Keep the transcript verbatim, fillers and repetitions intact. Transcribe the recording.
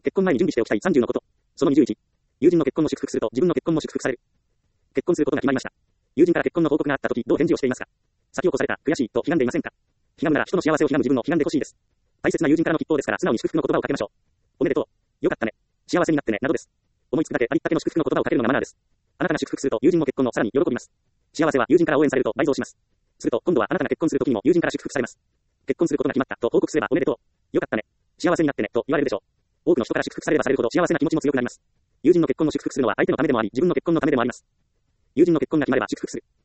結婚前に準備しておきたいさんじゅうのこと。そのにじゅういち。友人の結婚を祝福すると自分の結婚も祝福される。結婚することが決まりました。友人から結婚の報告があったとき、どう返事をしていますか？先を越された、悔しいと悲願でいませんか？悲願なら人の幸せを悲願む自分も悲願でほしいです。大切な友人からの吉報ですから素直に祝福の言葉をかけましょう。おめでとう。よかったね。幸せになってね、などです。思いつくだけありったけの祝福の言葉をかけるのがマナーです。あなたが祝福すると友人も結婚をさらに喜びます。幸せは友人から応援されると倍増します。すると今度はあなたが結婚するときにも友人から祝福されます。結婚することが決まったと報告すればおめでとう。よかったね。幸せになってねと言われるでしょう。多くの人から祝福されればされるほど幸せな気持ちも強くなります。友人の結婚を祝福するのは相手のためでもあり自分の結婚のためでもあります。友人の結婚が決まれば祝福する。